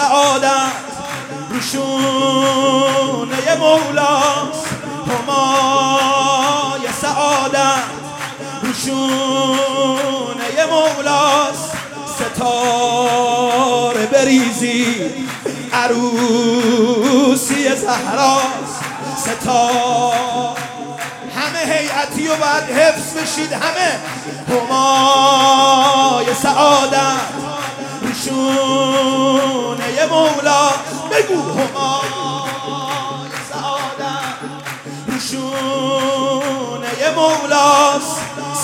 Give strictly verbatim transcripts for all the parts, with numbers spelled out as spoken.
سعادت روشونه مولاست، همای سعادت روشونه مولاست. ستاره بریزی عروسی زهراست، ستاره همه هیئتی و باید حفظ بشید همه. همای سعادت روشونه مولاست، بگو همای سعادت روشونه مولاست.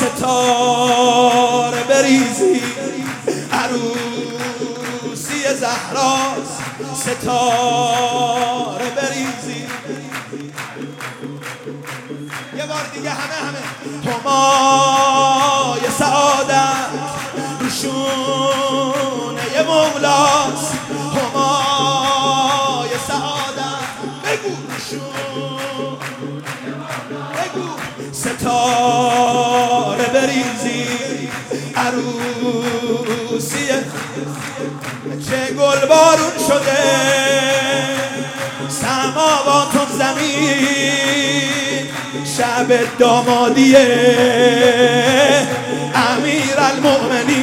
ستاره بریزی عروسی زهراست، ستاره بریزی. یه بار دیگه همه همه همای سعادت روشونه مولاست، همای سعادت بگو روشون، بگو ستاره بریزی عروسی. چه گل بارون شده سماوات زمین، شب دامادی امیرالمؤمنین.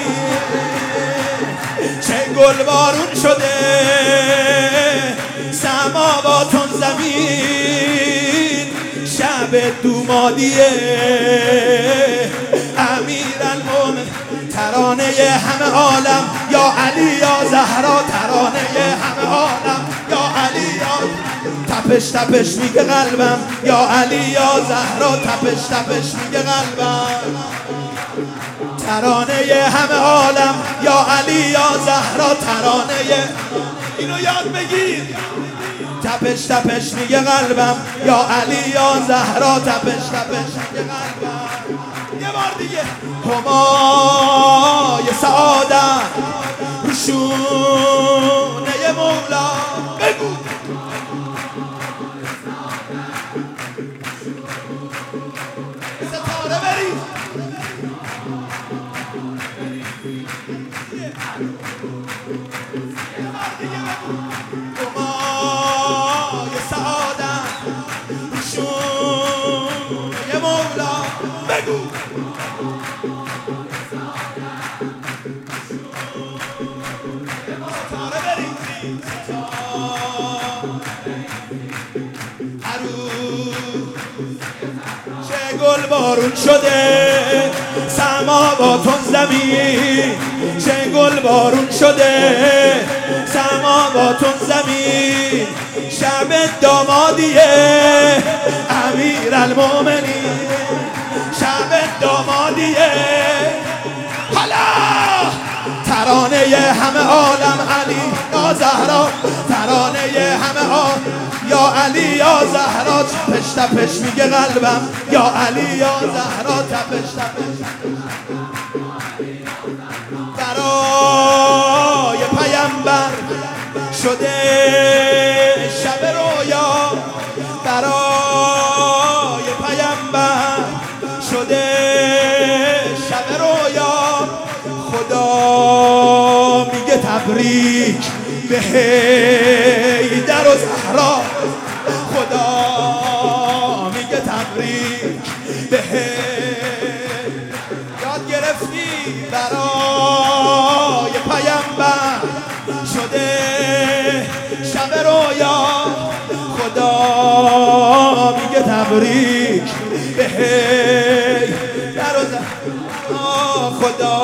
چه گل بارون شده سماوات زمین، شب دامادی امیرالمؤمنین. ترانه همه عالم یا علی یا زهرا، ترانه همه عالم یا علی یا تپش تپش میگه قلبم، یا علی یا زهرا تپش تپش میگه قلبم. ترانه همه عالم یا علی یا زهرا، ترانه اینو یاد بگیر. تپش تپش میگه قلبم یا علی یا زهرا تپش تپش میگه قلبم. یه بار دیگه همای سعادت روشونه مولا، بگو ستاره بریز. همای سعادت روشونه مولا، بگو چه گل بارون شده سماوات زمین، چه گل بارون شده سماوات زمین، شب دامادی امیرالمؤمنین، شب دامادی. حالا ترانه همه عالم علی یا زهرا، ترانه همه عالم یا علی یا زهرا تپش تپش میگه قلبم، یا علی یا زهرا تپش تپش. برای پیامبر شده شب رویا، برای پیامبر شده شب رویا. خدا میگه تبریک به حیدر و زهرا، خدا میگه تبریک به یاد گرفتی. برای پیامبر شده شب رویا، خدا میگه تبریک به حیدر و زهرا، خدا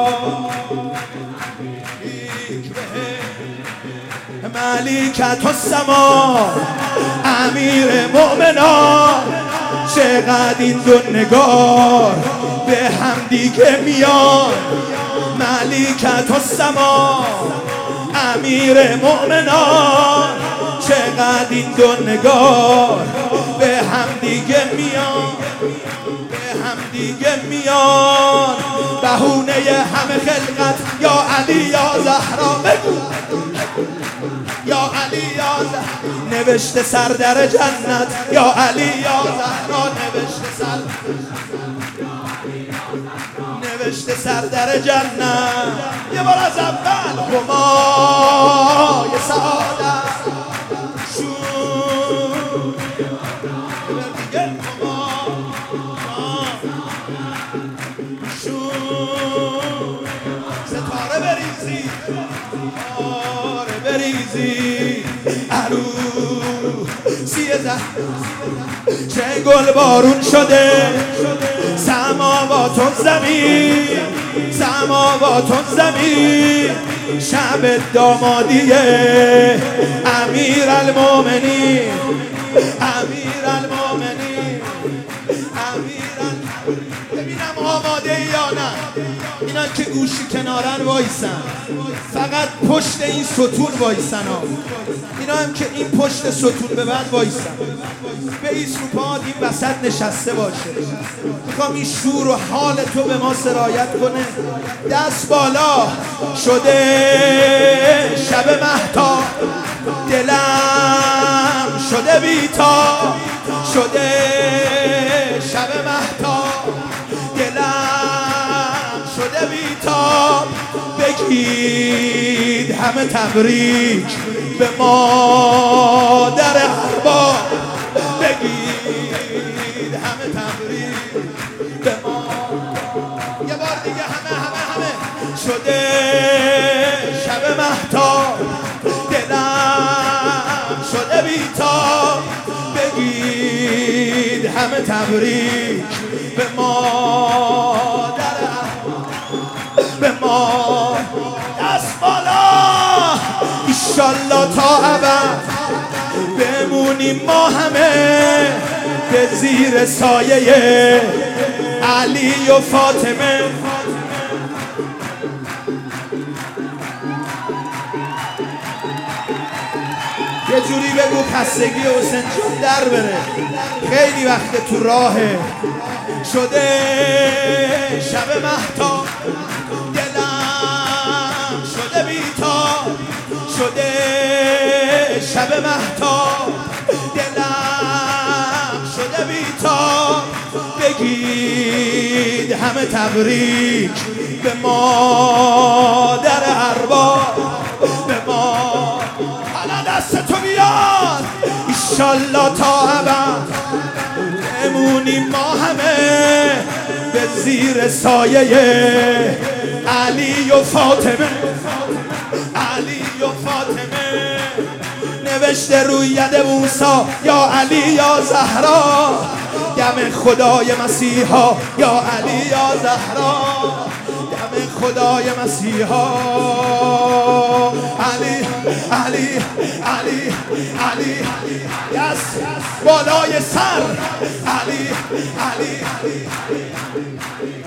ملیکت السما امیر مؤمنان. چقدر این دو نگار به هم دیگه میان، ملیکت السما امیر مؤمنان. چقدر این دو نگار به هم دیگه میان، به هم دیگه میان. بهونه همه خلقت یا علی یا زهرا، بگو یا علی یا زهرا نوشته سر در جنت، یا علی یا زهرا نوشته سر نوشته سر در جنت. یه بار از اول همای سعادت شون دیگه شون ستاره بریزی ستاره بریزی عروسی زهر چه گل بارون شده سماوات و زمین سماوات و زمین شب دامادی امیر المومنین امیر المومنین امیر ببینم آماده یا نه اینا که گوشی کنارن وایسن فقط پشت این ستون وایسن ها اینا هم که این پشت ستون به بعد وایسن به این سوپاد این وسط نشسته باشه میخوام این شور و حال تو به ما سرایت کنه دست بالا شده شب مهتاب دلم شده بیتاب شده شب مهتاب دلم شده بیتاب بگید همه تبریک به مادر ارباب بگید همه تبریک به ما یه بار دیگه همه همه همه شده شب مهتاب دلم شده بیتاب بگید همه تبریک به مادر به ما دست بالا ایشالله تا ابد بمونیم ما همه به زیر سایه علی و فاطمه یه جوری بگو خستگی حسین جون در بره خیلی وقت تو راهه شده شب مهتاب دلم شده بیتاب شده شب مهتاب دلم شده بیتاب بگید همه تبریک به مادر ارباب به ما حالا دست تو بیاد ایشالله تا ابد بمونیم ما همه به زیر سایه علی و فاطمه علی و فاطمه نوشته روی ید موسی یا علی یا زهرا دم خدای مسیحا یا علی یا زهرا دم خدای مسیحا علی علی علی علی دست بالای سر علی علی علی